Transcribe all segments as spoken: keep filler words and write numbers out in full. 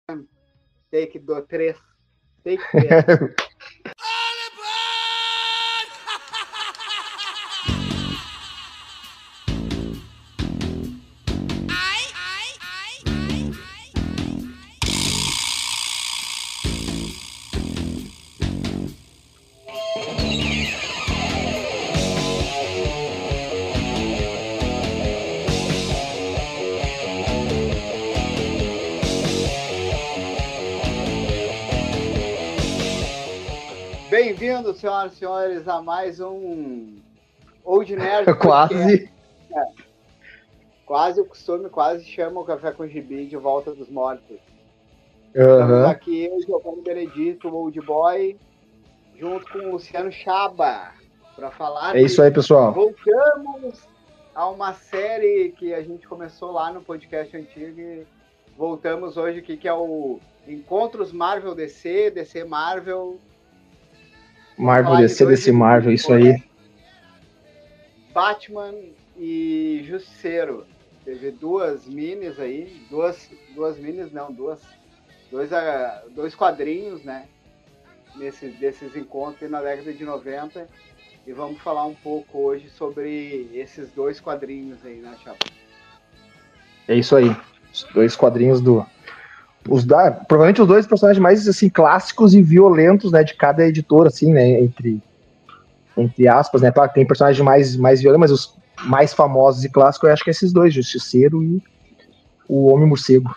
Take do três. Take três. Bem-vindos, senhoras e senhores, a mais um Old Nerd. Quase. É. Quase o costume, quase chama o Café com Gibi de Volta dos Mortos. Uhum. Estamos aqui, eu, Giovanni Benedito, o Old Boy, junto com o Luciano Chaba, para falar. É isso aí, pessoal. Voltamos a uma série que a gente começou lá no podcast antigo e voltamos hoje aqui, que é o Encontros Marvel D C, D C Marvel. Marvel D C, D C Marvel, isso aí. Batman e Justiceiro. Teve duas minis aí, duas, duas minis não, duas, dois, uh, dois quadrinhos, né? Nesses, desses encontros na década de noventa. E vamos falar um pouco hoje sobre esses dois quadrinhos aí, né, Chapa? É isso aí. Os dois quadrinhos do... Os da, provavelmente os dois personagens mais assim, clássicos e violentos, né, de cada editora, assim, né, entre, entre aspas, né, claro que tem personagens mais, mais violentos, mas os mais famosos e clássicos eu acho que é esses dois, Justiceiro e o Homem-Morcego.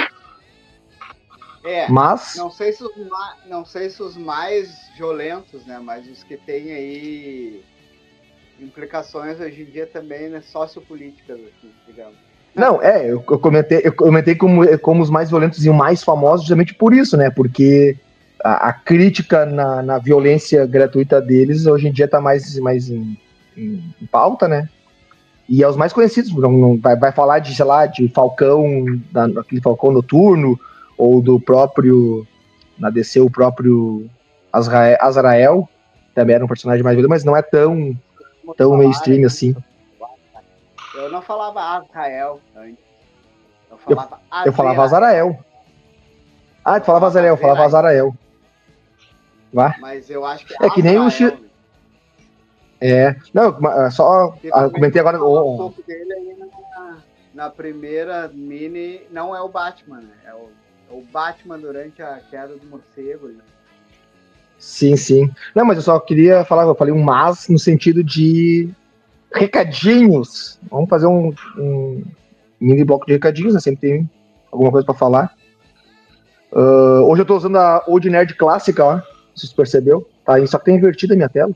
É, mas... não sei, se os, não sei se os mais violentos, né, mas os que têm aí implicações hoje em dia também, né, sociopolíticas, assim, digamos. Não, é, eu, eu comentei, eu comentei como, como os mais violentos e os mais famosos justamente por isso, né? Porque a, a crítica na, na violência gratuita deles hoje em dia tá mais, mais em, em, em pauta, né? E é os mais conhecidos, não, não, vai, vai falar de, sei lá, de Falcão, da, aquele Falcão Noturno, ou do próprio, na D C, o próprio Azrael, Azrael, também era um personagem mais violento, mas não é tão, tão mainstream assim. Eu não falava Azrael antes. Eu falava Eu, eu falava Azrael. Ah, tu falava Azrael, eu falava Azrael. Vá. Mas eu acho que é que nem o X. É. Não, só ah, comentei agora. Oh. Um pouco dele aí na, na primeira mini. Não é o Batman, né? É o, é o Batman durante a queda do morcego. Né? Sim, sim. Não, mas eu só queria falar, eu falei um mas no sentido de recadinhos. Vamos fazer um, um mini bloco de recadinhos, né? Sempre tem alguma coisa pra falar. Uh, hoje eu tô usando a Old Nerd clássica, ó. Se você percebeu. Tá, só que tem invertido a minha tela.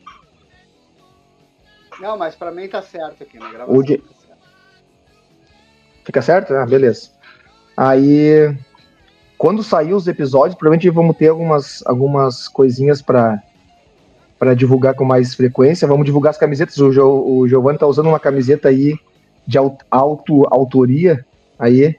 Não, mas pra mim tá certo aqui na gravação. Old... Tá certo. Fica certo? Ah, beleza. Aí, quando sair os episódios, provavelmente vamos ter algumas, algumas coisinhas pra para divulgar com mais frequência. Vamos divulgar as camisetas. O, jo, o Giovanni tá usando uma camiseta aí de auto, autoria. Aí.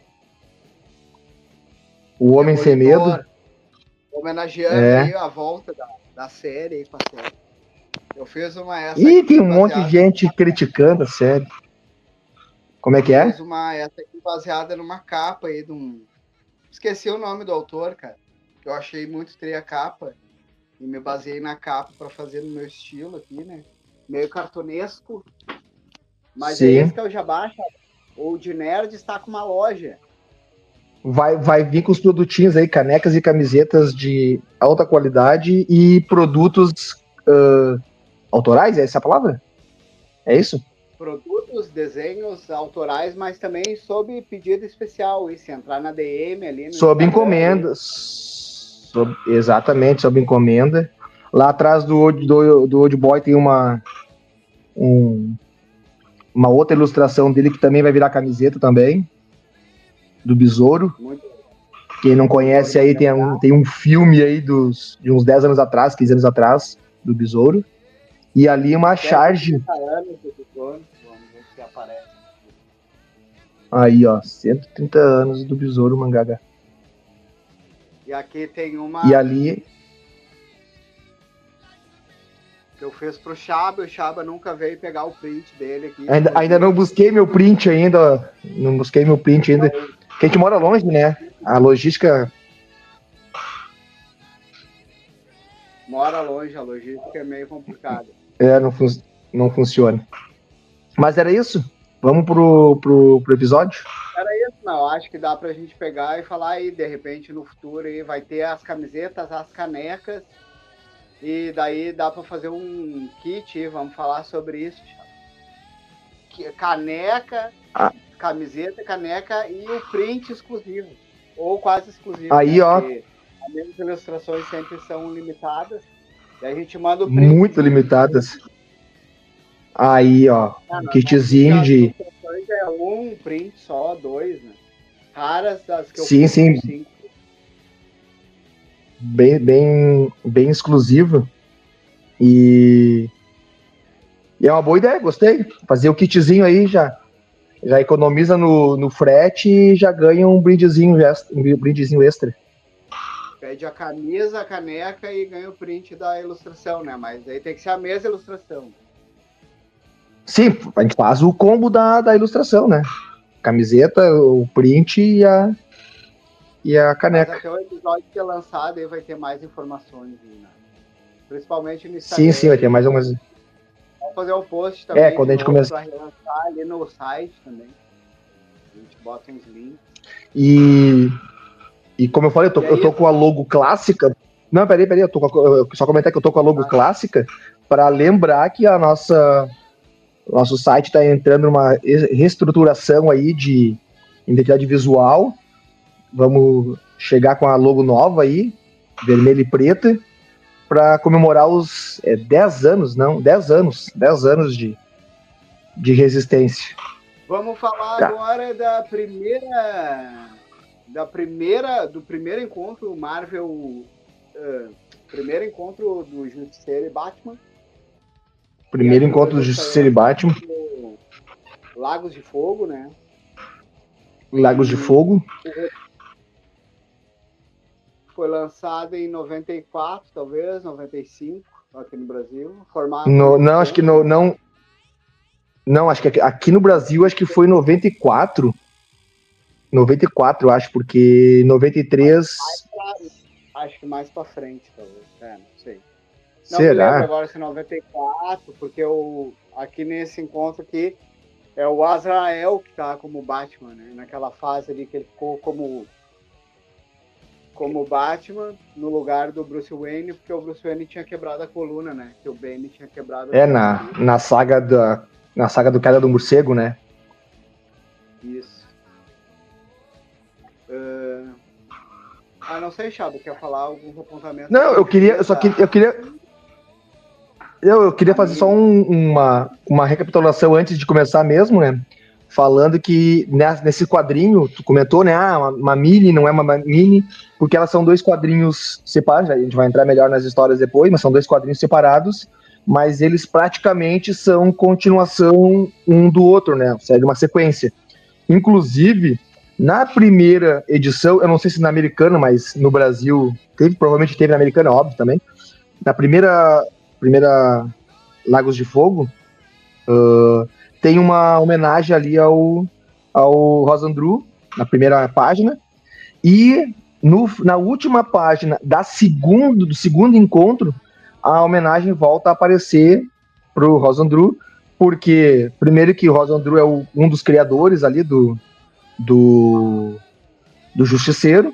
O Homem Sem Medo. Homenageando é. aí a volta da, da série aí com a série. Eu fiz uma essa. Ih, tem um monte de gente numa... criticando a série. Como é que é? Eu fiz uma essa aqui baseada numa capa aí de um. Esqueci o nome do autor, cara. Eu achei muito tri a capa. E me baseei na capa para fazer no meu estilo aqui, né? Meio cartunesco. Mas Sim. É esse que eu já baixo. O Old Nerd está com uma loja. Vai, vai vir com os produtinhos aí, canecas e camisetas de alta qualidade e produtos uh, autorais, é essa a palavra? É isso? Produtos, desenhos autorais, mas também sob pedido especial. E se entrar na D M ali... No sob encomendas. Sob, exatamente, sob encomenda. Lá atrás do, do, do Old Boy tem uma um, uma outra ilustração dele que também vai virar camiseta também, do Besouro. Muito. Quem não conhece aí, tem um, tem um filme aí dos, de uns dez anos atrás, quinze anos atrás, do Besouro. E ali uma charge... anos do Besouro, vamos ver se aparece. Aí, ó, cento e trinta anos do Besouro Mangaka. E aqui tem uma... E ali... que eu fiz pro Chaba, o Chaba nunca veio pegar o print dele aqui. Ainda, ainda não busquei meu print ainda, não busquei meu print ainda, porque a gente mora longe, né? A logística mora longe, a logística é meio complicada. É, não, fun não funciona. Mas era isso? Vamos pro, pro, pro episódio? Era isso, não. Acho que dá pra gente pegar e falar aí, de repente, no futuro aí vai ter as camisetas, as canecas, e daí dá pra fazer um kit, vamos falar sobre isso. Caneca, ah. camiseta, caneca e o print exclusivo, ou quase exclusivo. Aí, né? ó. Porque as minhas ilustrações sempre são limitadas, e a gente manda o print. Muito limitadas. Aí, ó, ah, um kitzinho de... É um print só, dois, né? Raras das que eu sim, sim. Cinco. Bem, bem, bem exclusivo. E... e é uma boa ideia, gostei. Fazer o kitzinho aí, já, já economiza no, no frete e já ganha um brindezinho, um brindezinho extra. Pede a camisa, a caneca e ganha o print da ilustração, né? Mas aí tem que ser a mesma ilustração. Sim, a gente faz o combo da, da ilustração, né? Camiseta, o print e a, e a caneca. Mas até o episódio que é lançado aí vai ter mais informações, né? Principalmente no Instagram. Sim, sim, vai ter mais algumas. Vamos fazer um post também. É, quando a gente começa. Pra relançar ali no site também. A gente bota uns links. E, e como eu falei, eu tô, eu tô com a logo clássica. Não, peraí, peraí, eu tô com a, eu só comentar que eu tô com a logo ah. clássica para lembrar que a nossa. Nosso site está entrando numa reestruturação aí de identidade visual. Vamos chegar com a logo nova aí, vermelha e preta, para comemorar os é, dez anos, não, dez anos, dez anos de, de resistência. Vamos falar tá. agora da primeira, da primeira, do primeiro encontro Marvel, uh, primeiro encontro do Justiceiro e Batman. Primeiro encontro do Justiceiro e Batman. Lagos de Fogo, né? Lagos de Fogo. Foi lançado em noventa e quatro, talvez, noventa e cinco, aqui no Brasil. Formato no, não, acho que no, não. Não, acho que aqui no Brasil acho que foi noventa e quatro. noventa e quatro, eu acho, porque noventa e três. Pra, acho que mais pra frente, talvez. É, não sei. Não Será? me lembro agora se é noventa e quatro, porque o, aqui nesse encontro aqui é o Azrael que tá como Batman, né? Naquela fase ali que ele ficou como, como Batman no lugar do Bruce Wayne, porque o Bruce Wayne tinha quebrado a coluna, né? Que o Bane tinha quebrado a É, na, na, saga da, na saga do Queda do Morcego, né? Isso. Uh... Ah, não sei, Chado, quer falar alguns apontamentos? Não, eu queria, eu só queria, eu queria... Eu, eu queria fazer só um, uma, uma recapitulação antes de começar mesmo, né? Falando que nesse quadrinho, tu comentou, né? Ah, uma, uma mini, não é uma mini, porque elas são dois quadrinhos separados, a gente vai entrar melhor nas histórias depois, mas são dois quadrinhos separados, mas eles praticamente são continuação um do outro, né? Segue uma sequência. Inclusive, na primeira edição, eu não sei se na americana, mas no Brasil, teve, provavelmente teve na americana, óbvio, também. Na primeira... primeira Lagos de Fogo, uh, tem uma homenagem ali ao, ao Rosandru, na primeira página, e no, na última página da segundo, do segundo encontro, a homenagem volta a aparecer pro Rosandru, porque, primeiro que o Rosandru é o, um dos criadores ali do, do, do Justiceiro,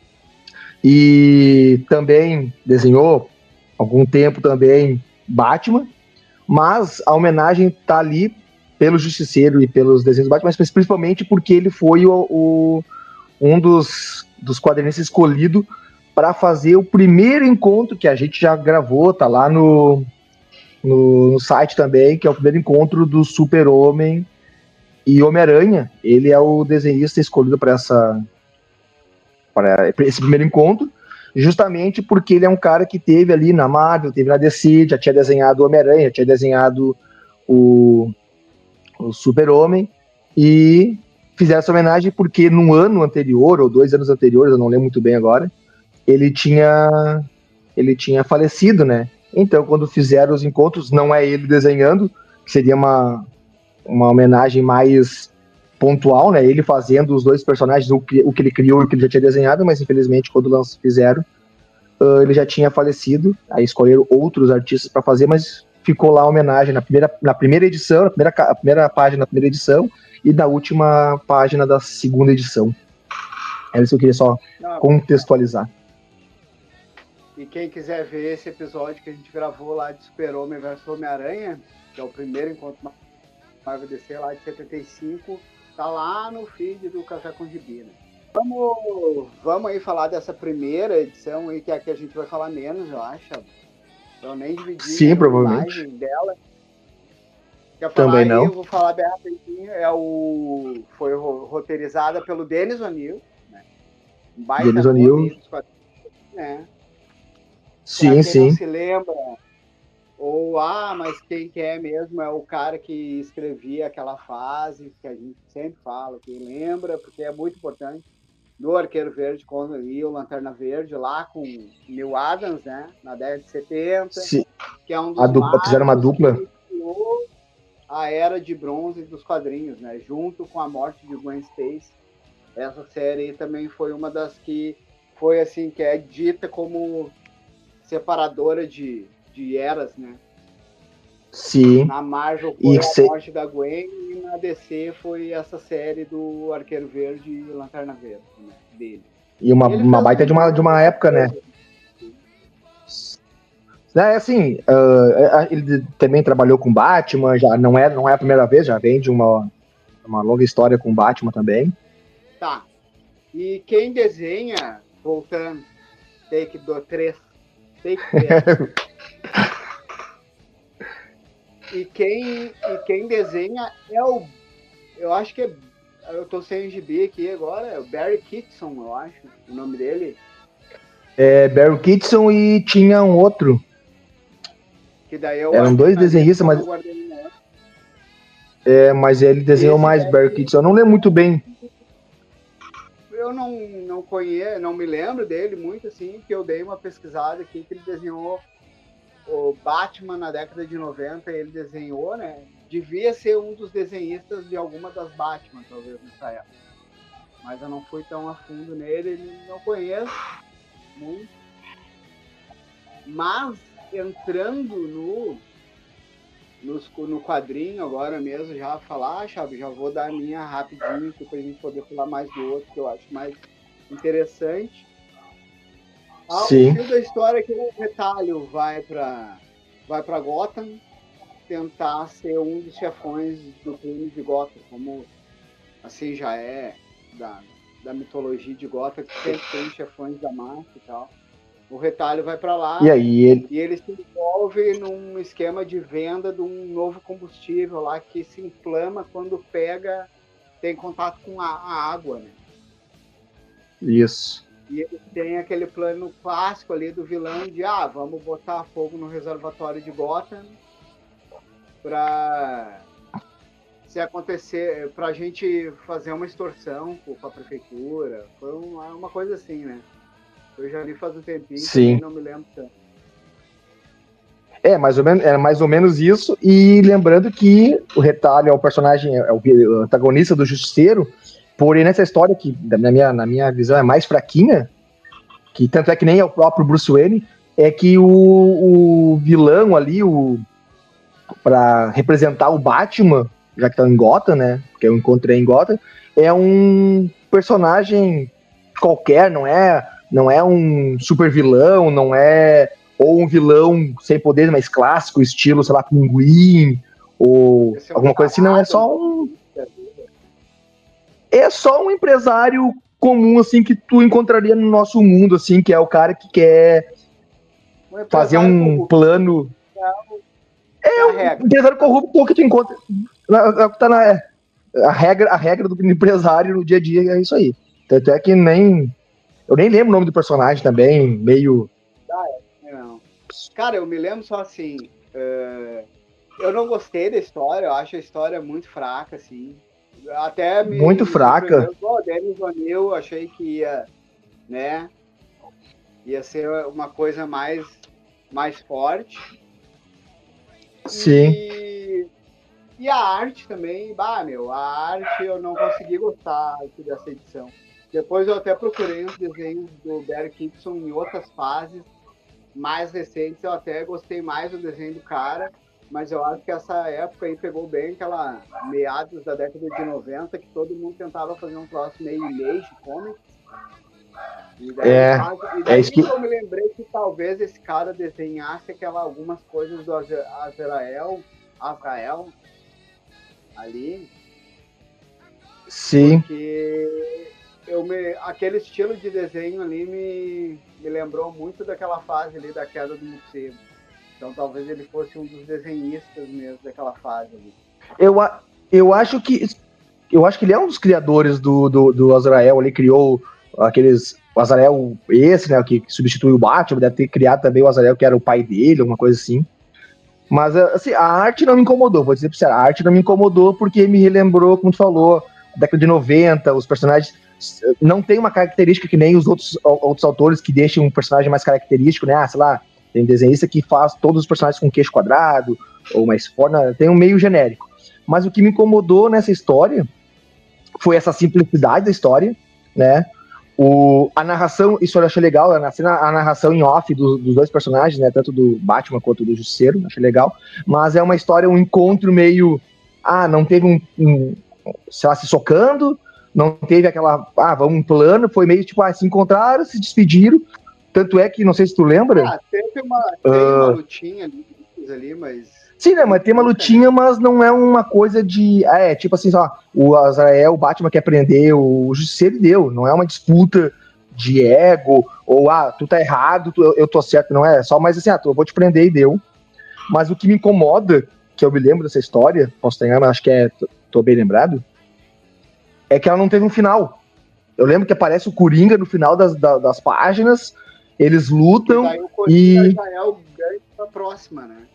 e também desenhou algum tempo também Batman, mas a homenagem tá ali pelo Justiceiro e pelos desenhos do Batman, mas principalmente porque ele foi o, o, um dos, dos quadrinistas escolhido para fazer o primeiro encontro que a gente já gravou, tá lá no, no, no site também, que é o primeiro encontro do Super-Homem e Homem-Aranha. Ele é o desenhista escolhido para essa para esse primeiro encontro, justamente porque ele é um cara que teve ali na Marvel, teve na D C, já tinha desenhado o Homem-Aranha, já tinha desenhado o, o Super-Homem, e fizeram essa homenagem porque no ano anterior, ou dois anos anteriores, eu não lembro muito bem agora, ele tinha, ele tinha falecido, né? Então, quando fizeram os encontros, não é ele desenhando, que seria uma, uma homenagem mais pontual, né? Ele fazendo os dois personagens, o que, o que ele criou e o que ele já tinha desenhado, mas infelizmente quando lanç, fizeram, uh, ele já tinha falecido, aí escolheram outros artistas para fazer, mas ficou lá a homenagem na primeira, na primeira edição, na primeira, a primeira página da primeira edição e na última página da segunda edição. É isso que eu queria só Não, contextualizar. E quem quiser ver esse episódio que a gente gravou lá de Super-Homem versus Homem-Aranha, que é o primeiro encontro Marvel D C lá de setenta e cinco, tá lá no feed do Café com Gibi, né? Vamos, vamos aí falar dessa primeira edição aí, que é a que a gente vai falar menos, eu acho. Eu nem dividi Sim, a provavelmente. imagem dela. Quer falar Também aí, não. eu vou falar bem rapidinho. É o, foi roteirizada pelo Dennis O'Neil, né? Um baita Dennis nome O'Neil. aí dos quadrinhos, né? Sim, pra quem sim. não se lembra, ou, ah, mas quem que é mesmo é o cara que escrevia aquela fase, que a gente sempre fala, quem lembra, porque é muito importante, do Arqueiro Verde quando ia o Lanterna Verde, lá com Neil Adams, né, na década de setenta, Sim. que é um A dos dupla, fizeram uma marcos dupla. que criou a Era de Bronze dos quadrinhos, né, junto com a morte de Gwen Stacy. Essa série também foi uma das que foi, assim, que é dita como separadora de, de eras, né? Sim. Na Marvel E foi que a se- morte da Gwen e na D C foi essa série do Arqueiro Verde e Lanterna Verde, né? Dele. E uma, Ele uma fez baita de uma, de uma época, né? É assim, uh, ele também trabalhou com Batman, já não é, não é a primeira vez, já vem de uma, uma longa história com Batman também. Tá. E quem desenha, voltando, take do três, take três. e, quem, e quem desenha é o, eu acho que é, eu tô sem o gibi aqui agora, é o Barry Kitson, eu acho, o nome dele. É, Barry Kitson e tinha um outro. Que daí eu Eram dois desenhistas, mas, é, mas ele desenhou mais Barry Kitson. Eu não lembro muito bem. Eu não, não conheço, não me lembro dele muito, assim, que eu dei uma pesquisada aqui, que ele desenhou o Batman na década de noventa, ele desenhou, né? Devia ser um dos desenhistas de alguma das Batman, talvez, nessa época. Mas eu não fui tão a fundo nele, não conheço muito. Mas, entrando no, no, no quadrinho agora mesmo, já falar, Chave, já vou dar a minha rapidinho, para a gente poder falar mais do outro, que eu acho mais interessante. Ah, o fio da história é que o Retalho vai para vai para Gotham tentar ser um dos chefões do crime de Gotham, como assim já é da, da mitologia de Gotham, que sempre tem chefões da máfia e tal. O Retalho vai para lá e, aí, ele... e ele se envolve num esquema de venda de um novo combustível lá que se inflama quando pega, tem contato com a, a água, né? Isso. E ele tem aquele plano clássico ali do vilão de, ah, vamos botar fogo no reservatório de Gotham para se acontecer, pra gente fazer uma extorsão com a prefeitura. Foi uma, uma coisa assim, né? Eu já li faz um tempinho, Sim. Não me lembro tanto. É, mais ou menos, é mais ou menos isso. E lembrando que o Retalho é o personagem, é o antagonista do Justiceiro. Porém, nessa história, que na minha, na minha visão é mais fraquinha, que tanto é que nem é o próprio Bruce Wayne, é que o, o vilão ali, o para representar o Batman, já que tá em Gotham, né? Porque eu encontrei em Gotham, é um personagem qualquer, não é, não é um super vilão, não é ou um vilão sem poder, mais clássico, estilo, sei lá, Pinguim, ou Esse é um alguma coisa assim, não, é só um é só um empresário comum, assim, que tu encontraria no nosso mundo, assim, que é o cara que quer um fazer um corrupto. plano. É, é um empresário corrupto que tu encontra. Tá na, a, regra, a regra do empresário no dia a dia é isso aí. Tanto é que nem. Eu nem lembro o nome do personagem também, meio. Ah, é. Não. Cara, eu me lembro só assim. Uh, eu não gostei da história, eu acho a história muito fraca, assim. Até me, muito me fraca. O Dennis O'Neil, achei que ia, né, ia ser uma coisa mais, mais forte. Sim. E, e a arte também, bah, meu, a arte eu não consegui gostar dessa edição. Depois eu até procurei os desenhos do Barry Kitson em outras fases mais recentes. Eu até gostei mais do desenho do cara, mas eu acho que essa época aí pegou bem aquela meados da década de noventa, que todo mundo tentava fazer um troço meio image comics. E daí, É, e daí é isso que... eu me lembrei que talvez esse cara desenhasse aquela, algumas coisas do Azrael, Azrael ali. Sim. Porque eu me, aquele estilo de desenho ali me, me lembrou muito daquela fase ali da queda do morcego. Então talvez ele fosse um dos desenhistas mesmo daquela fase ali. Eu, eu acho que eu acho que ele é um dos criadores do, do, do Azrael. Ele criou aqueles... O Azrael esse, né, que substitui o Batman, deve ter criado também o Azrael, que era o pai dele, alguma coisa assim. Mas, assim, a arte não me incomodou, vou dizer pra você, a arte não me incomodou porque me relembrou, como tu falou, a década de noventa, os personagens não tem uma característica que nem os outros, outros autores que deixam um personagem mais característico, né, ah, sei lá, tem desenhista que faz todos os personagens com queixo quadrado, ou mais forma, tem um meio genérico. Mas o que me incomodou nessa história foi essa simplicidade da história, né, O, a narração, isso eu achei legal, a, a narração em off do, dos dois personagens, né, tanto do Batman quanto do Justiceiro, achei legal, mas é uma história, um encontro meio, ah, não teve um, um sei lá, se socando, não teve aquela, ah, vamos um plano, foi meio tipo, ah, se encontraram, se despediram, tanto é que, não sei se tu lembra... Ah, teve uma, teve uh, uma lutinha ali, ali, mas... Sim, né, mas tem uma lutinha, mas não é uma coisa de... É, tipo assim, ó, o Azrael, o Batman quer prender o Justiceiro e deu. Não é uma disputa de ego, ou, ah, tu tá errado, tu, eu tô certo, não é só mais assim, ah, eu vou te prender e deu. Mas o que me incomoda, que eu me lembro dessa história, posso ter, mas acho que é, tô bem lembrado, é que ela não teve um final. Eu lembro que aparece o Coringa no final das, das, das páginas, eles lutam e... Daí o Coringa e... já é o ganho pra próxima, né?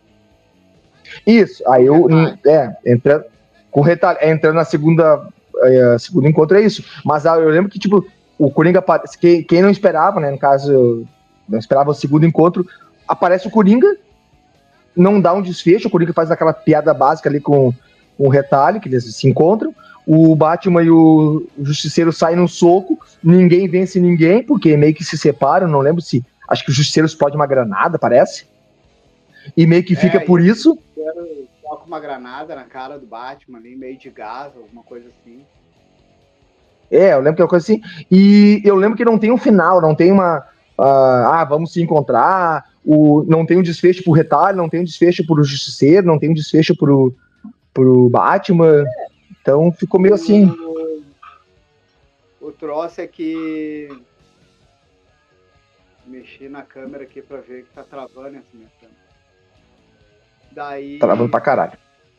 Isso, aí eu, é, entra, com retalho, é, entrando na segunda, é, segundo encontro é isso, mas ah, eu lembro que, tipo, o Coringa, quem, quem não esperava, né, no caso, não esperava o segundo encontro, aparece o Coringa, não dá um desfecho, o Coringa faz aquela piada básica ali com, com o retalho, que eles se encontram, o Batman e o Justiceiro saem no soco, ninguém vence ninguém, porque meio que se separam, não lembro se, acho que o Justiceiro explode uma granada, parece, e meio que fica é, por isso... Coloca uma granada na cara do Batman ali, meio de gás, alguma coisa assim. É, eu lembro que é uma coisa assim. E eu lembro que não tem um final, não tem uma... Uh, ah, vamos se encontrar, o, não tem um desfecho pro retalho, não tem um desfecho pro Justiceiro, não tem um desfecho pro, pro Batman. É. Então ficou meio assim. O, o troço é que... Mexi na câmera aqui pra ver que tá travando essa minha câmera. Daí... Travando pra caralho.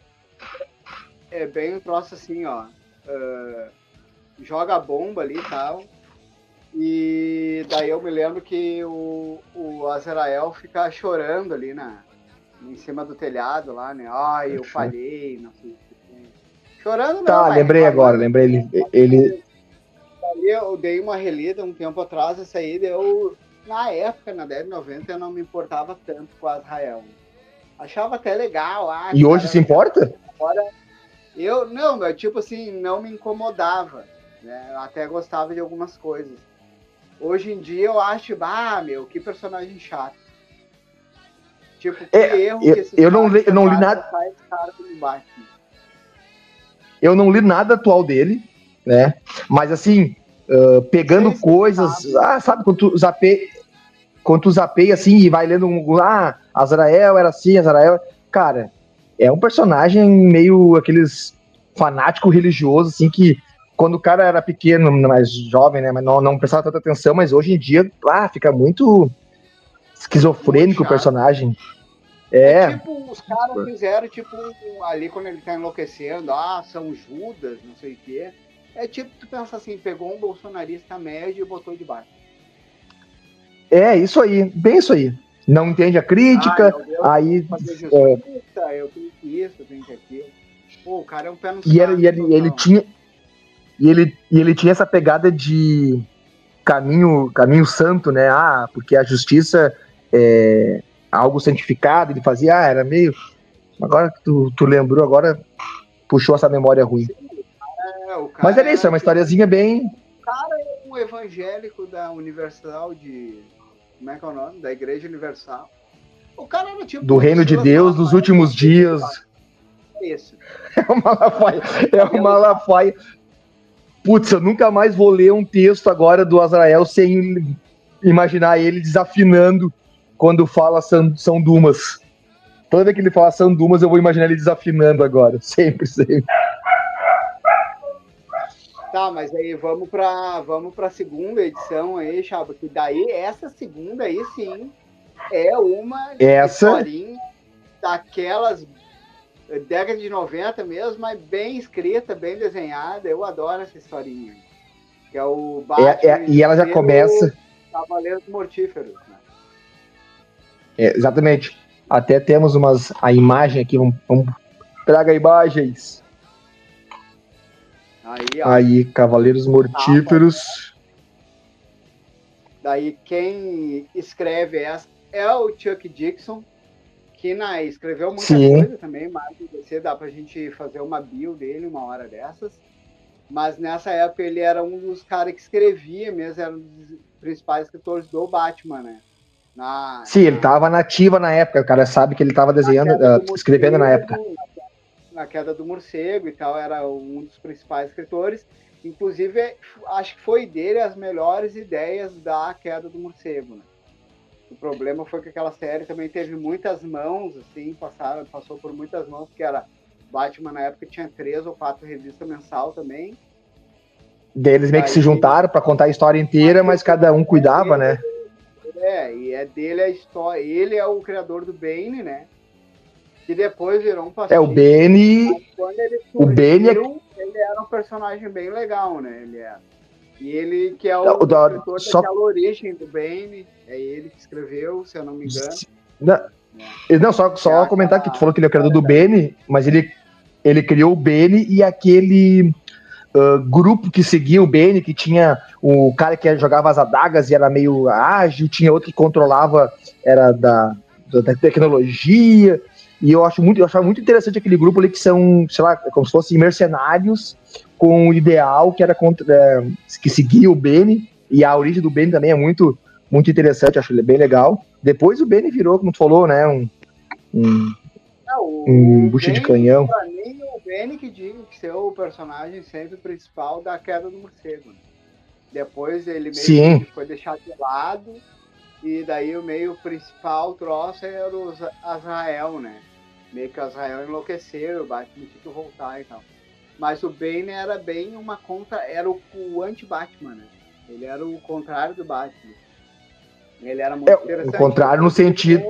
É bem um troço assim, ó. Uh, joga a bomba ali e tal. E daí eu me lembro que o, o Azrael fica chorando ali na, em cima do telhado lá, né? Ai, eu falhei, não sei o que. Chorando não, Tá, lembrei agora, lembrei ele. ele... Daí eu dei uma relida um tempo atrás, essa aí deu... Na época, na década de noventa, eu não me importava tanto com o Azrael. Achava até legal. Ah, e hoje se importa? Agora, eu, não, meu, tipo assim, não me incomodava, né? Eu até gostava de algumas coisas. Hoje em dia eu acho, ah, meu, que personagem chato. Tipo, que é, erro eu, que esse eu não li, eu não li nada. Eu não li nada atual dele, né? Mas assim, uh, pegando Sim, coisas, sabe. ah, sabe quando tu zapei, quando tu zapeia assim e vai lendo um, ah, Azrael era assim, Azrael, cara, é um personagem meio aqueles fanático religioso, assim, que quando o cara era pequeno, mais jovem, né, mas não, não prestava tanta atenção, mas hoje em dia, ah, fica muito esquizofrênico muito o personagem. É. é tipo, os caras fizeram, tipo, ali quando ele tá enlouquecendo, ah, são Judas, não sei o quê. É tipo, tu pensa assim, pegou um bolsonarista médio e botou de baixo. É, isso aí, bem isso aí. Não entende a crítica, ah, Deus, aí... É... Eu tenho isso, eu tenho aquilo. Pô, o cara é um pé no e saco. Ele, e ele, ele tinha... E ele, e ele tinha essa pegada de caminho, caminho santo, né? Ah, porque a justiça é algo santificado. Ele fazia, ah, era meio... Agora que tu, tu lembrou, agora puxou essa memória ruim. Sim, cara, o cara Mas era isso, é uma historiazinha bem... O cara um evangélico da Universal de... Como é que é o nome? Da Igreja Universal. O cara era tipo... Do Reino de Deus dos últimos dias. Isso. É o Malafaia. É o Malafaia. Putz, eu nunca mais vou ler um texto agora do Azrael sem imaginar ele desafinando quando fala São, São Dumas. Toda vez que ele fala São Dumas, eu vou imaginar ele desafinando agora. Sempre, sempre. Tá, mas aí vamos para vamos para a segunda edição aí, Chaba, que daí essa segunda aí sim é uma essa... historinha daquelas década de noventa mesmo, mas bem escrita, bem desenhada. Eu adoro essa historinha. Que é o Batman é, é, e ela já começa Cavaleiros Mortíferos, né? É, exatamente. Até temos umas a imagem aqui, vamos, vamos traga imagens. Aí, ó, aí, Cavaleiros Mortíferos. Daí quem escreve essa é o Chuck Dixon, que na, escreveu muita Sim. coisa também, mas você dá pra gente fazer uma bio dele uma hora dessas. Mas nessa época ele era um dos caras que escrevia mesmo, era um dos principais escritores do Batman, né? Na, Sim, na, ele tava nativa na época, o cara sabe que ele tava desenhando, uh, escrevendo na época. Na Queda do Morcego e tal, era um dos principais escritores. Inclusive, acho que foi dele as melhores ideias da Queda do Morcego, né? O problema foi que aquela série também teve muitas mãos, assim, passaram, passou por muitas mãos, porque era Batman na época tinha três ou quatro revistas mensal também. Daí eles meio que se juntaram para contar a história inteira, mas cada um cuidava, né? É, e é dele a história. Ele é o criador do Bane, né? Que depois virou um pastiche. É, o Bane... Quando ele surgiu, o Bane é... ele era um personagem bem legal, né? Ele é. E ele que é o, o da... escritor Só... daquela origem do Bane, é ele que escreveu, se eu não me engano. Não, é. não só, só é comentar aquela... que tu falou que ele é o criador do Bane, mas ele, ele criou o Bane e aquele uh, grupo que seguia o Bane, que tinha o cara que jogava as adagas e era meio ágil, tinha outro que controlava, era da, da tecnologia. E eu acho muito, eu achava muito interessante aquele grupo ali que são, sei lá, como se fossem mercenários com o ideal que era contra, é, que seguia o Bane, e a origem do Bane também é muito, muito interessante, acho ele bem legal. Depois o Bane virou, como tu falou, né, um, um, Não, um bucha de canhão. Pra mim, o Bane que diga que ser o personagem sempre principal da Queda do Morcego. Né? Depois ele meio Sim. que foi deixado de lado, e daí o meio principal troço era o Azrael, né? Meio que o Azrael enlouqueceu, o Batman tinha que voltar e tal. Mas o Bane era bem uma contra... Era o, o anti-Batman, né? Ele era o contrário do Batman. Ele era muito é, interessante. O contrário no sentido...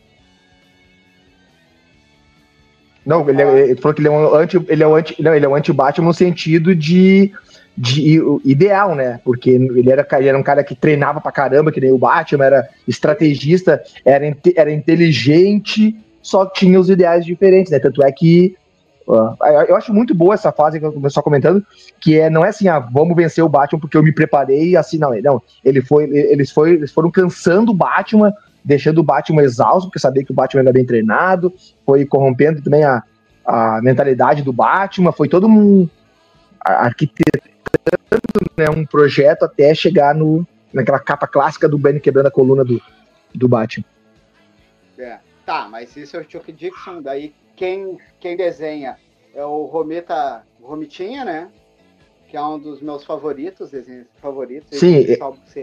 Não, ele, é, ele falou que ele é um anti... Ele é um anti... Não, ele é um anti-Batman no sentido de... de ideal, né? Porque ele era, ele era um cara que treinava pra caramba, que nem o Batman, era estrategista, era, era inteligente... só tinha os ideais diferentes, né? Tanto é que uh, eu acho muito boa essa fase que eu comecei comentando, que é, não é assim, ah, vamos vencer o Batman porque eu me preparei, assim, não. não ele foi, eles, foi, eles foram cansando o Batman, deixando o Batman exausto, porque sabia que o Batman era bem treinado, foi corrompendo também a, a mentalidade do Batman, foi todo um arquitetando, né, um projeto até chegar no, naquela capa clássica do Bane quebrando a coluna do, do Batman. É. Tá, mas isso é o Chuck Dixon, daí quem, quem desenha é o Romita, Romitinha, né? Que é um dos meus favoritos, desenhos favoritos. Sim, é,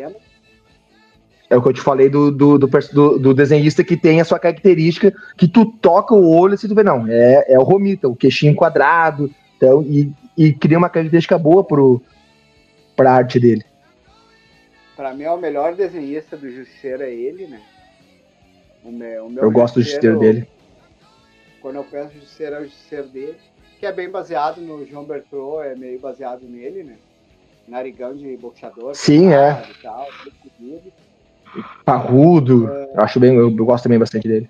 é o que eu te falei do, do, do, do, do desenhista que tem a sua característica, que tu toca o olho e assim tu vê, não, é, é o Romita, o queixinho quadrado, então, e, e cria uma característica boa pro, pra arte dele. Pra mim é o melhor desenhista do Justiceiro, é ele, né? O meu, o meu eu gosto do Justiceiro dele. Quando eu penso no Justiceiro, é o Justiceiro dele, que é bem baseado no João Bertrand, é meio baseado nele, né? Narigão de boxeador. Sim, é. E tal, Parrudo. É... Eu acho bem, eu, eu gosto também bastante dele.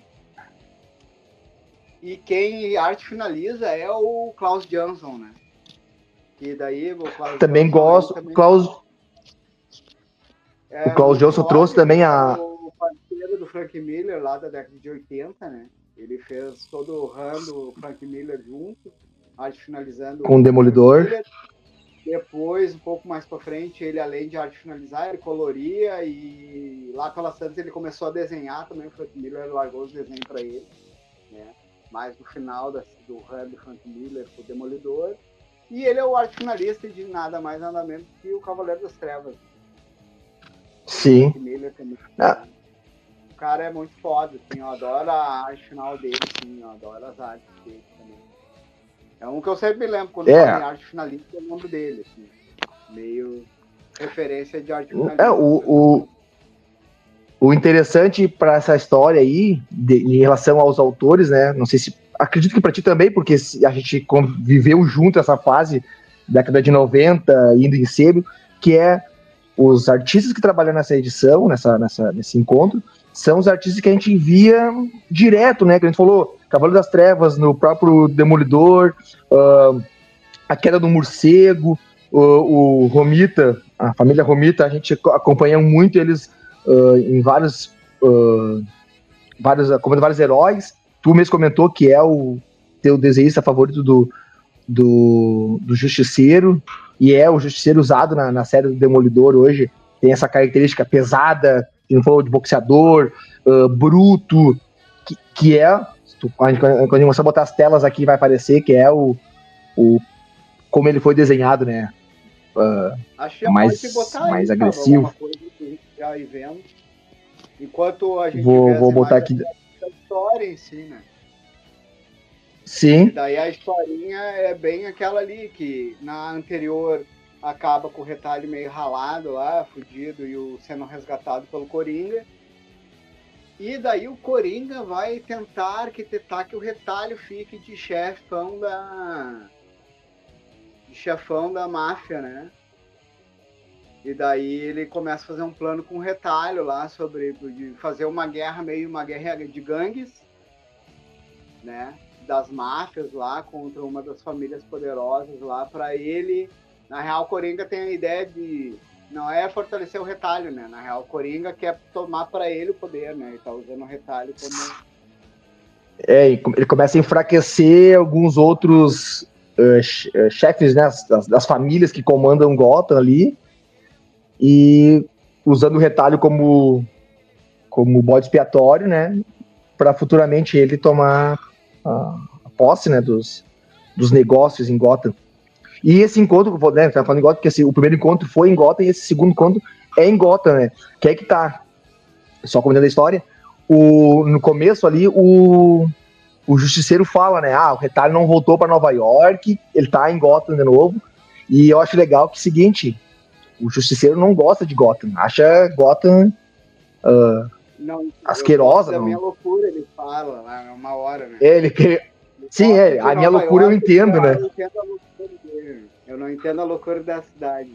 E quem arte finaliza é o Klaus Jansson, né? Que daí o Klaus também Jansson, gosto. Também... Klaus... É, o Klaus Jansson trouxe também a... O parceiro do Frank Miller lá da década de oitenta, né? Ele fez todo o run do Frank Miller junto, arte finalizando com o Demolidor. depois, um pouco mais pra frente, ele, além de arte finalizar, ele coloria, e lá pelas tantas ele começou a desenhar também. O Frank Miller largou os desenhos para ele, né? Mais no final da, do run do Frank Miller, o Demolidor. E ele é o arte finalista de nada mais nada menos que o Cavaleiro das Trevas. Sim. O Frank Miller também. Ah. O cara é muito foda, assim, eu adoro a arte final dele, assim, eu adoro as artes dele também. É um que eu sempre me lembro, quando é. falo em arte finalista, eu lembro dele, assim, meio referência de arte finalista. É, o, o, o interessante para essa história aí, de, em relação aos autores, né, não sei se, acredito que para ti também, porque a gente conviveu junto essa fase, década de noventa, indo em sebo, que é os artistas que trabalham nessa edição, nessa, nessa, nesse encontro, são os artistas que a gente via direto, né, que a gente falou, Cavaleiro das Trevas, no próprio Demolidor, uh, a Queda do Morcego, o, o Romita, a família Romita, a gente acompanha muito eles uh, em vários, uh, vários, como vários heróis. Tu mesmo comentou que é o teu desenhista favorito do, do, do Justiceiro, e é o Justiceiro usado na, na série do Demolidor hoje, tem essa característica pesada, que não falou de boxeador, uh, bruto, que, que é, quando a gente você botar as telas aqui vai aparecer, que é o, o como ele foi desenhado, né? Uh, Acho mais botar mais aí, agressivo. Cara, coisa que a gente já ir vendo. Enquanto a gente vou, vê vou botar aqui a história em si, né? Sim. E daí a historinha é bem aquela ali, que na anterior acaba com o retalho meio ralado lá, fudido, e o sendo resgatado pelo Coringa. E daí o Coringa vai tentar arquitetar que o retalho fique de chefão da... de chefão da máfia, né? E daí ele começa a fazer um plano com o retalho lá sobre de fazer uma guerra, meio uma guerra de gangues, né? Das máfias lá contra uma das famílias poderosas lá, para ele. Na real, o Coringa tem a ideia de não é fortalecer o retalho, né? Na real, o Coringa quer tomar para ele o poder, né? Ele tá usando o retalho como... É, ele começa a enfraquecer alguns outros uh, chefes, né? Das, das famílias que comandam Gotham ali, e usando o retalho como como bode expiatório, né? Para futuramente ele tomar a, a posse, né? Dos, dos negócios em Gotham. E esse encontro, né, tá falando em Gotham, porque assim, o primeiro encontro foi em Gotham e esse segundo encontro é em Gotham, né? Que é que tá, só comentando a história, o, no começo ali, o, o Justiceiro fala, né, ah, o retalho não voltou para Nova York, ele tá em Gotham de novo, e eu acho legal que é o seguinte, o Justiceiro não gosta de Gotham, acha Gotham uh, não, asquerosa. Da não. minha loucura, ele fala lá, uma hora, né? Ele que... Sim, é, a minha loucura York, eu entendo, eu né? Eu entendo a loucura dele. Eu não entendo a loucura da cidade.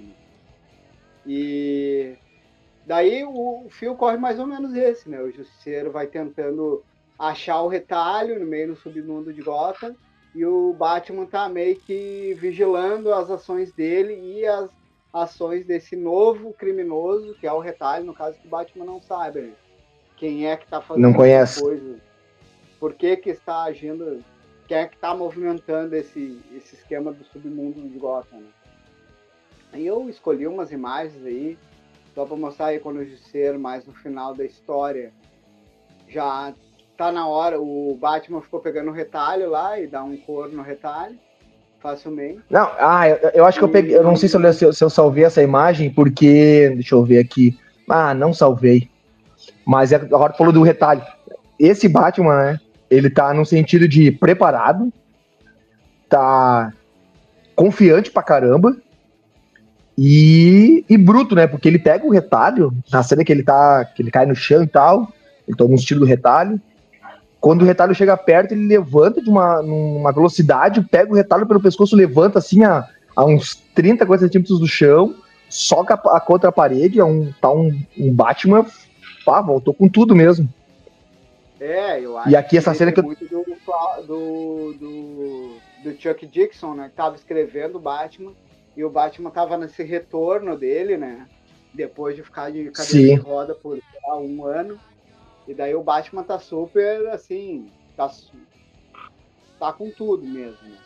E daí o, o fio corre mais ou menos esse, né? O Justiceiro vai tentando achar o retalho no meio do submundo de Gotham, e o Batman tá meio que vigilando as ações dele e as ações desse novo criminoso, que é o retalho, no caso que o Batman não sabe, né? Quem é que tá fazendo não conhece. coisas, por que que está agindo, quem é que está movimentando esse, esse esquema do submundo de Gotham, né? E eu escolhi umas imagens aí, só para mostrar aí quando o Justiceiro, mais no final da história, já tá na hora, o Batman ficou pegando o retalho lá e dá um cor no retalho, facilmente. Não, ah, eu, eu acho e... que eu peguei, eu não sei se eu, se, eu, se eu salvei essa imagem, porque, deixa eu ver aqui, ah, não salvei, mas agora tu falou do retalho. Esse Batman, né, ele tá no sentido de preparado, tá confiante pra caramba, e, e bruto, né? Porque ele pega o retalho, na cena que ele tá, que ele cai no chão e tal, ele toma um tiro do retalho. Quando o retalho chega perto, ele levanta de uma, uma velocidade, pega o retalho pelo pescoço, levanta assim a, a uns trinta, quarenta centímetros do chão, soca a, a contra a parede, é um, tá um, um Batman, pá, voltou com tudo mesmo. É, eu acho e aqui essa que cena que eu... muito do, do, do, do Chuck Dixon, né, que tava escrevendo o Batman, e o Batman tava nesse retorno dele, né? Depois de ficar de cadeira Sim. de roda por lá, um ano. E daí o Batman tá super, assim, tá, tá com tudo mesmo. Né?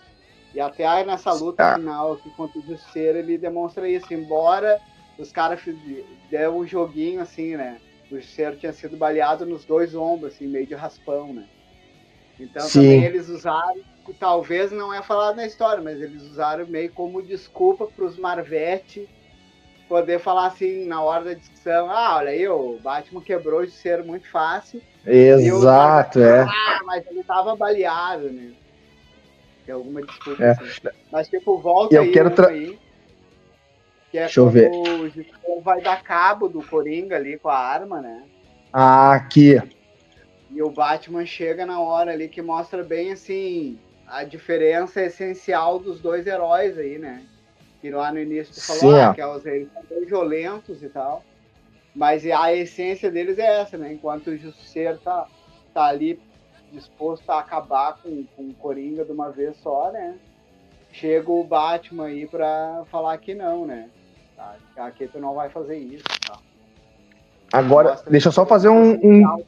E até aí nessa luta ah. final aqui contra o Justiceiro, ele demonstra isso. Embora os caras deram um joguinho assim, né? O Justiceiro tinha sido baleado nos dois ombros, assim, meio de raspão, né? Então Sim. também eles usaram, que talvez não é falado na história, mas eles usaram meio como desculpa para os Marvete poder falar assim, na hora da discussão, ah, olha aí, o Batman quebrou o Justiceiro muito fácil. Exato, Marvete, é. Ah, mas ele tava baleado, né? Tem alguma desculpa, é. assim. Mas, tipo, volta eu aí, quero tra... aí, que é Deixa quando eu ver. o Justiceiro vai dar cabo do Coringa ali com a arma, né? Ah, aqui. E o Batman chega na hora ali que mostra bem, assim, a diferença essencial dos dois heróis aí, né? Que lá no início tu falou, Sim, ah, que eles são bem violentos e tal. Mas a essência deles é essa, né? Enquanto o Justiceiro tá, tá ali disposto a acabar com, com o Coringa de uma vez só, né? Chega o Batman aí pra falar que não, né? Tá? Aqui tu não vai fazer isso. Tá? Agora, Mostra deixa eu só fazer um... um...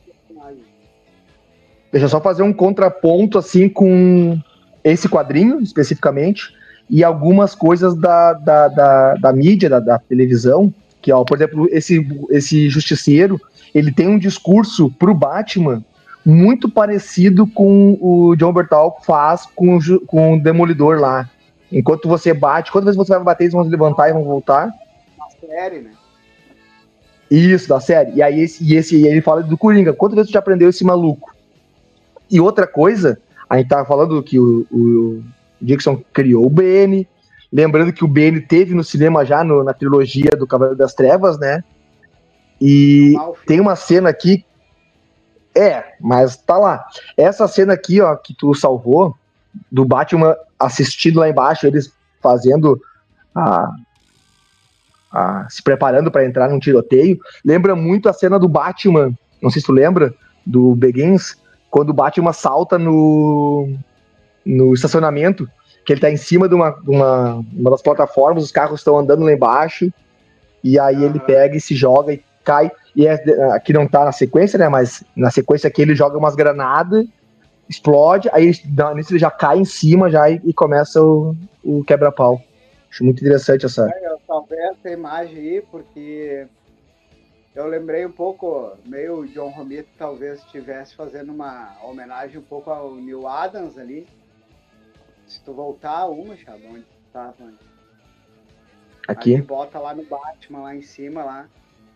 Deixa eu só fazer um contraponto, assim, com esse quadrinho, especificamente, e algumas coisas da, da, da, da mídia, da, da televisão, que, ó, por exemplo, esse, esse Justiceiro, ele tem um discurso pro Batman muito parecido com o John Bertal faz com, com o Demolidor lá. Enquanto você bate, quantas vezes você vai bater, eles vão se levantar e vão voltar? Da série, né? Isso, da série. E aí esse, e esse, e ele fala do Coringa. Quantas vezes você já aprendeu esse maluco? E outra coisa, a gente tava falando que o, o Dixon criou o B N, lembrando que o B N teve no cinema já no, na trilogia do Cavaleiro das Trevas, né? E tem uma cena aqui, é, mas tá lá. Essa cena aqui, ó, que tu salvou, do Batman assistindo lá embaixo, eles fazendo a, a se preparando para entrar num tiroteio, lembra muito a cena do Batman, não sei se tu lembra, do Begins, quando o Batman salta no, no estacionamento, que ele tá em cima de uma, de uma, uma das plataformas, os carros estão andando lá embaixo, e aí uhum. ele pega e se joga e cai, e é, aqui não tá na sequência, né, mas na sequência aqui ele joga umas granadas, explode, aí nisso ele já cai em cima já e, e começa o, o quebra-pau. Acho muito interessante essa... É, eu salvei essa imagem aí, porque... eu lembrei um pouco, meio o John Romita talvez estivesse fazendo uma homenagem um pouco ao Neil Adams ali. Se tu voltar uma, Chaba, onde tu tava? Aqui. Ali bota lá no Batman, lá em cima, lá.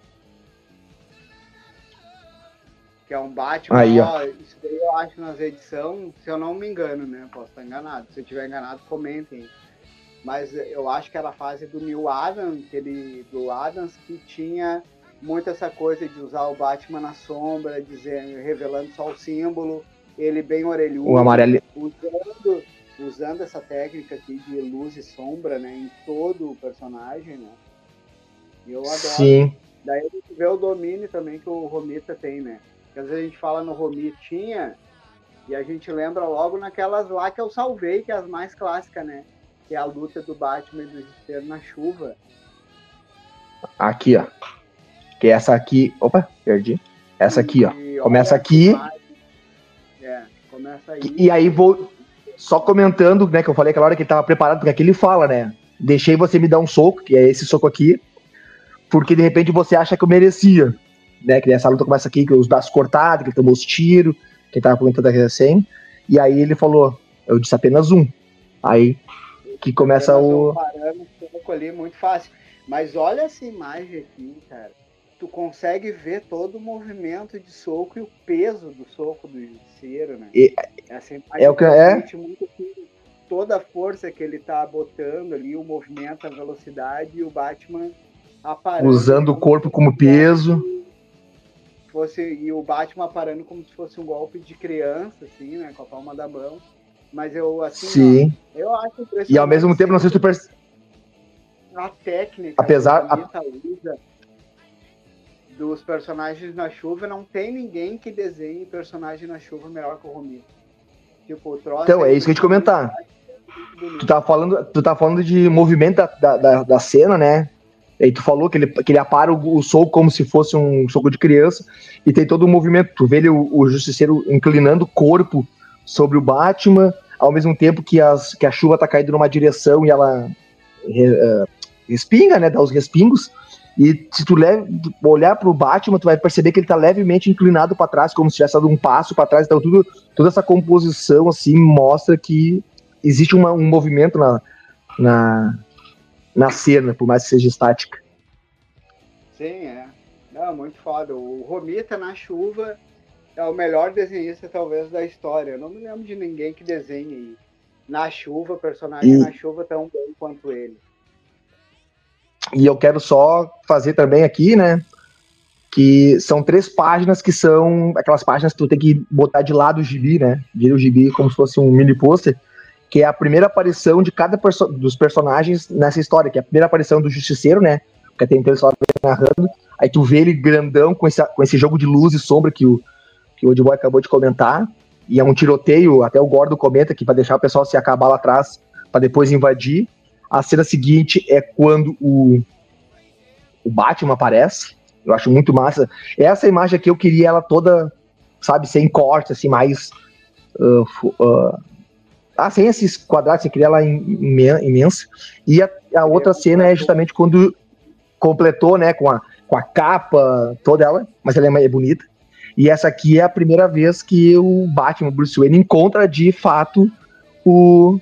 Que é um Batman, aí, ó, isso daí eu acho nas edições, se eu não me engano, né? Posso estar enganado. Se eu estiver enganado, comentem. Mas eu acho que era a fase do Neil Adams, aquele do Adams, que tinha... muito essa coisa de usar o Batman na sombra, dizendo, revelando só o símbolo, ele bem orelhudo, o amarelo. Usando, usando essa técnica aqui de luz e sombra, né, em todo o personagem, né? E eu adoro. Sim. Daí a gente vê o domínio também que o Romita tem, né? Porque às vezes a gente fala no Romitinha e a gente lembra logo naquelas lá que eu salvei, que é as mais clássicas, né? Que é a luta do Batman e do Justiceiro na chuva. Aqui, ó. Que é essa aqui... Opa, perdi. Essa aqui, ó. Começa aqui. É, começa aí. E aí vou... Só comentando, né, que eu falei aquela hora que ele tava preparado, porque aqui ele fala, né? Deixei você me dar um soco, que é esse soco aqui, porque de repente você acha que eu merecia. Né? Que essa luta começa aqui, que os braços cortados, que ele tomou os tiros, que ele tava comentando aqui recém. E aí ele falou, eu disse apenas um. Aí que começa o... Parando um pouco ali, muito fácil. Mas olha essa imagem aqui, cara. Tu consegue ver todo o movimento de soco e o peso do soco do Justiceiro, né? E, Essa é o que é muito assim, toda a força que ele tá botando ali, o movimento, a velocidade e o Batman aparando. Usando o corpo como peso. Fosse, e o Batman aparando como se fosse um golpe de criança, assim, né? Com a palma da mão. Mas eu, assim, Sim. Ó, eu acho impressionante. E ao mesmo tempo, não sei se tu percebe. A técnica Apesar, que a usa dos personagens na chuva, não tem ninguém que desenhe personagem na chuva melhor que o Romita. Tipo, o troço. Então, é isso que eu ia te comentar. Tu tá falando, tu tá falando de movimento da, da, da cena, né? E aí tu falou que ele, que ele apara o, o soco como se fosse um soco de criança, e tem todo o movimento. Tu vê ele, o, o Justiceiro inclinando o corpo sobre o Batman, ao mesmo tempo que, as, que a chuva tá caindo numa direção e ela uh, respinga, né, dá os respingos, e se tu leve, olhar pro Batman, tu vai perceber que ele tá levemente inclinado para trás, como se tivesse dado um passo para trás, então tudo, toda essa composição, assim, mostra que existe uma, um movimento na, na, na cena, por mais que seja estática. Sim, é. Não, muito foda. O Romita na chuva é o melhor desenhista, talvez, da história. Eu não me lembro de ninguém que desenhe na chuva, personagem e... na chuva tão bem quanto ele. E eu quero só fazer também aqui, né, que são três páginas que são aquelas páginas que tu tem que botar de lado o gibi, né, vira o gibi como se fosse um mini pôster, que é a primeira aparição de cada perso- dos personagens nessa história, que é a primeira aparição do Justiceiro, né, porque até então ele só narrando, aí tu vê ele grandão com esse, com esse jogo de luz e sombra que o, que o Oldboy acabou de comentar, e é um tiroteio, até o Gordo comenta que para deixar o pessoal se acabar lá atrás, para depois invadir. A cena seguinte é quando o, o Batman aparece, eu acho muito massa. Essa imagem aqui eu queria ela toda, sabe, sem corte, assim, mais... Uh, uh, ah, sem esses quadrados, eu queria ela imensa. E a, a outra cena é justamente quando completou, né, com a, com a capa toda ela, mas ela é bonita. E essa aqui é a primeira vez que o Batman, Bruce Wayne, encontra de fato o,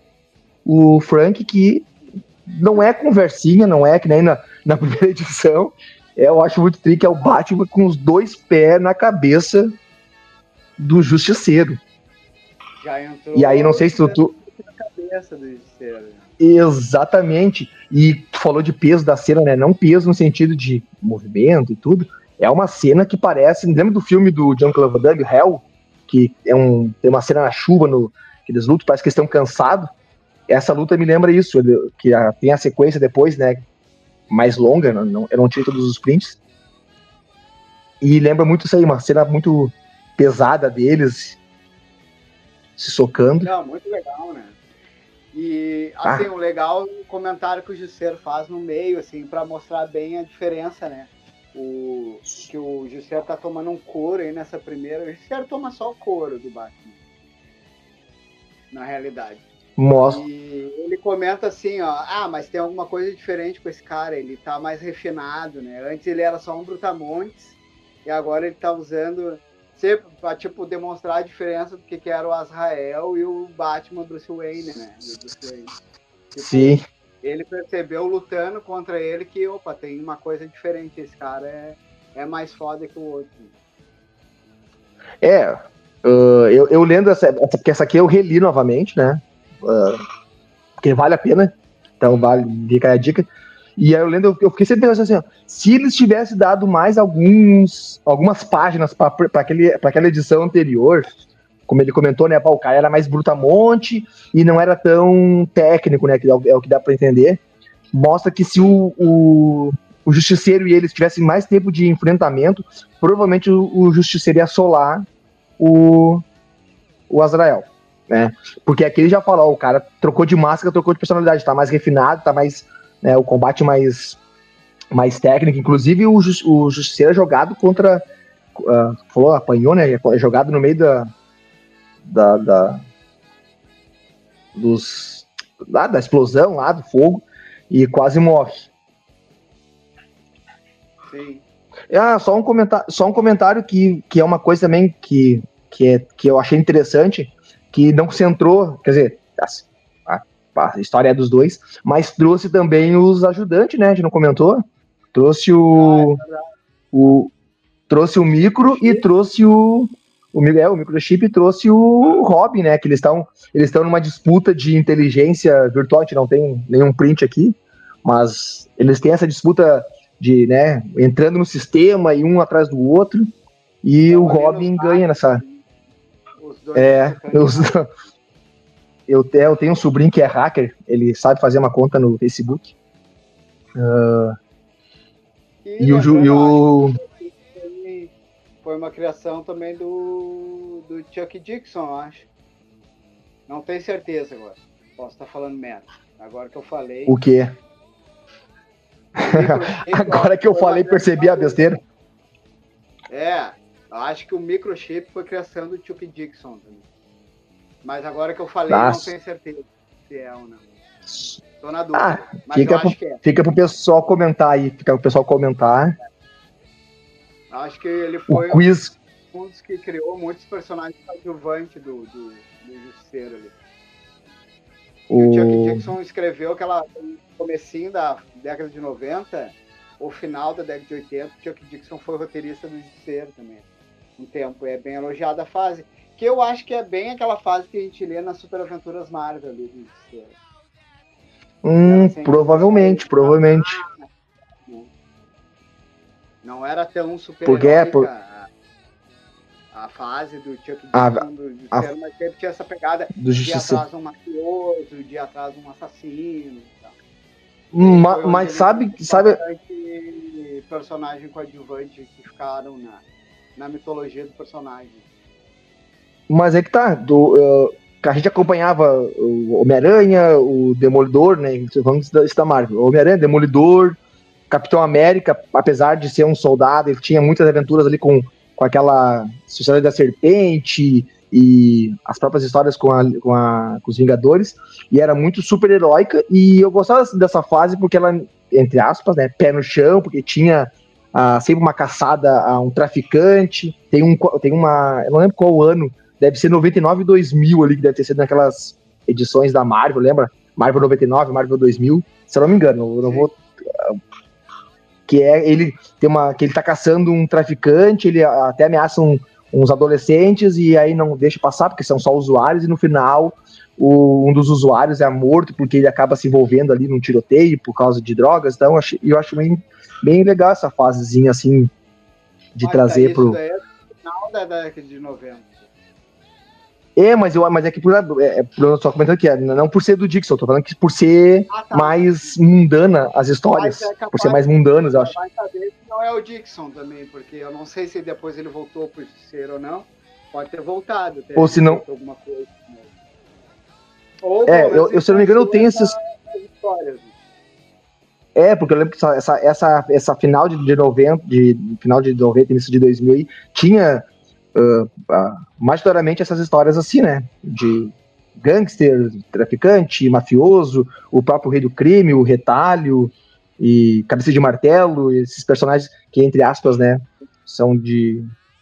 o Frank, que não é conversinha, não é que nem na, na primeira edição. É, eu acho muito triste, é o Batman com os dois pés na cabeça do Justiceiro. Já entrou e aí, não sei se tu... tu... na cabeça do Justiceiro. Exatamente. E tu falou de peso da cena, né? Não peso no sentido de movimento e tudo. É uma cena que parece... Lembra do filme do Jean-Claude Van Damme, Hell? Que é um, tem uma cena na chuva, no, que eles lutam, parece que eles estão cansados. Essa luta me lembra isso, que a, tem a sequência depois, né? Mais longa, não, não, eu não tinha todos os prints. E lembra muito isso aí, uma cena muito pesada deles se socando. Não, muito legal, né? E, assim, ah. o legal o comentário que o Justiceiro faz no meio, assim, pra mostrar bem a diferença, né? O, que o Justiceiro tá tomando um couro aí nessa primeira. O Justiceiro toma só o couro do Batman. Na realidade. Mostra. E ele comenta assim, ó, ah, mas tem alguma coisa diferente com esse cara, ele tá mais refinado, né? Antes ele era só um brutamontes, e agora ele tá usando... Sempre pra, tipo, demonstrar a diferença do que, que era o Azrael e o Batman Bruce Wayne, né? Bruce Wayne. Tipo, sim. Ele percebeu lutando contra ele que, opa, tem uma coisa diferente. Esse cara é, é mais foda que o outro. É, uh, eu, eu lendo essa, porque essa aqui eu reli novamente, né? Uh, porque vale a pena. Então vale, fica a dica. E aí eu lendo, eu fiquei sempre pensando assim, ó, se eles tivessem dado mais alguns, algumas páginas para aquela edição anterior, como ele comentou, né, pá, o cara era mais brutamonte e não era tão técnico, né, que é o que dá para entender, mostra que se o, o, o Justiceiro e eles tivessem mais tempo de enfrentamento, provavelmente o, o Justiceiro ia assolar o, o Azrael, né, porque aqui ele já falou, ó, o cara trocou de máscara, trocou de personalidade, tá mais refinado, tá mais... É, o combate mais, mais técnico, inclusive o, Just, o Justiceiro é jogado contra, uh, falou, apanhou, né, é jogado no meio da, da, da dos, lá, da explosão, lá do fogo, e quase morre. Sim. Ah, só um comentário, só um comentário que, que é uma coisa também que, que, é, que eu achei interessante, que não se entrou, quer dizer, assim, a história é dos dois, mas trouxe também os ajudantes, né? A gente não comentou? Trouxe o. Ah, é o trouxe o Micro e trouxe o. O, é, o Microchip e trouxe o Robin, né? Que eles estão eles estão numa disputa de inteligência virtual, a gente não tem nenhum print aqui, mas eles têm essa disputa de, né, entrando no sistema e um atrás do outro, e então, o Robin ganha nessa. Os dois é, os. Eu, eu tenho um sobrinho que é hacker, ele sabe fazer uma conta no Facebook. Uh, e, e, o, e o... Foi uma criação também do, do Chuck Dixon, eu acho. Não tenho certeza agora. Posso estar falando merda. Agora que eu falei... O quê? Agora que eu falei, percebi a besteira. É, eu acho que o Microchip foi criação do Chuck Dixon também. Mas agora que eu falei, Nossa. não tenho certeza se é ou não. Tô na dúvida. Ah, mas fica, eu pro, acho que é. fica pro pessoal comentar aí. Fica pro pessoal comentar. Acho que ele O foi quiz. um dos que criou muitos personagens coadjuvantes do, do, do Justiceiro ali. O... o Chuck Dixon escreveu aquela comecinho da década de noventa, o final da década de oitenta, o Chuck Dixon foi roteirista do Justiceiro também. Um tempo, é bem elogiada a fase, que eu acho que é bem aquela fase que a gente lê nas Super Aventuras Marvel ali do Justiceiro. Hum, assim, provavelmente, aí, provavelmente. Não era tão super Porque é por... a, a fase do Chuck Dixon a, do Justiceiro, a, mas sempre tinha essa pegada do de ir atrás de um mafioso, de ir atrás de um assassino e tal. Ma, mas sabe, sabe... personagem coadjuvante que ficaram na, na mitologia do personagem. Mas é que tá, do, uh, a gente acompanhava o Homem-Aranha, o Demolidor, né, vamos da, da Marvel, Homem-Aranha, Demolidor, Capitão América, apesar de ser um soldado, ele tinha muitas aventuras ali com, com aquela Sociedade da Serpente e as próprias histórias com, a, com, a, com os Vingadores, e era muito super-heróica, e eu gostava dessa fase porque ela, entre aspas, né, pé no chão, porque tinha uh, sempre uma caçada a um traficante, tem, um, tem uma, eu não lembro qual ano, deve ser noventa e nove e dois mil ali, que deve ter sido naquelas edições da Marvel, lembra? Marvel noventa e nove, Marvel dois mil, se eu não me engano, eu não vou... Que é ele tem uma que ele tá caçando um traficante, ele até ameaça um, uns adolescentes e aí não deixa passar porque são só usuários, e no final o, um dos usuários é morto porque ele acaba se envolvendo ali num tiroteio por causa de drogas. Então eu acho, eu acho bem, bem legal essa fasezinha assim de mas trazer tá, pro. Isso daí é no final da década de noventa. É, mas, eu, mas é que por, é, por, só comentando aqui, não por ser do Dixon, tô falando que por ser ah, tá. mais mundana as histórias, é por ser mais mundanas, eu acho. Vai saber que não é o Dixon também, porque eu não sei se depois ele voltou pro ser ou não, pode ter voltado. Ou se não... Alguma coisa, ou, é, eu, eu, se eu não me engano, eu tenho esses... histórias. É, porque eu lembro que essa, essa, essa final de, de noventa, de, final de noventa, início de dois mil aí, tinha... Uh, uh, majoritariamente essas histórias assim, né, de gangster, traficante, mafioso, o próprio rei do crime, o retalho e cabeça de martelo, esses personagens que, entre aspas, né, são de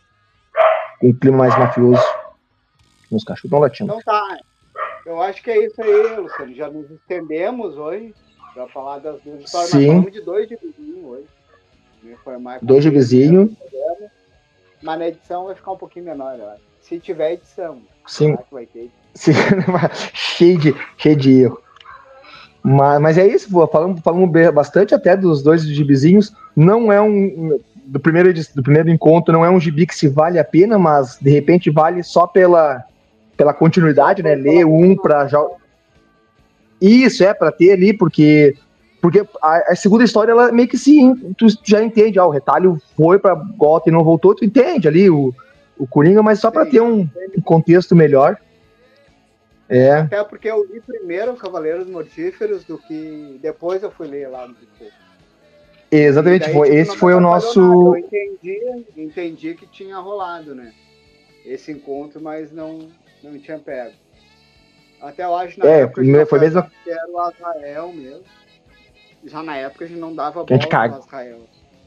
um clima mais mafioso. Os cachorros estão latindo. Então tá, eu acho que é isso aí, Luciano, já nos estendemos hoje para falar das duas histórias. Sim. Nós falamos de dois de vizinho hoje, foi mais dois de vizinho. Mas na edição vai ficar um pouquinho menor, eu acho. Se tiver edição. Sim. Que vai ter. Sim. cheio, de, cheio de erro. Mas, mas é isso, falamos, falamos bastante até dos dois gibizinhos. Não é um... Do primeiro, do primeiro encontro, não é um gibi que se vale a pena, mas de repente vale só pela, pela continuidade, né? Ler um pra já... Isso, é, pra ter ali, porque... Porque a, a segunda história, ela meio que sim, tu já entende, ah, o retalho foi pra Gotham e não voltou, tu entende ali o, o Coringa, mas só para ter um, um contexto melhor. É. Até porque eu li primeiro os Cavaleiros Mortíferos do que depois eu fui ler lá no Twitter. Exatamente, daí, foi, tipo, esse foi o nosso... Eu entendi, entendi que tinha rolado, né? Esse encontro, mas não, não tinha pego. Até eu acho na é, época foi mesmo... que era o Azrael mesmo. Já na época a gente não dava bola pro caga... Azrael.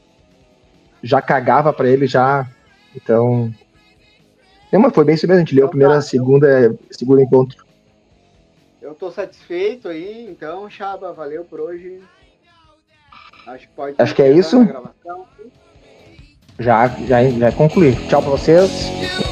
Já cagava pra ele, já. Então. Não, mas foi bem isso mesmo. A gente leu a primeira, tá, segunda, eu... segundo encontro. Eu tô satisfeito aí, então, Chaba, valeu por hoje. Acho que pode. Acho que é isso. Já, já, já concluí. Tchau pra vocês.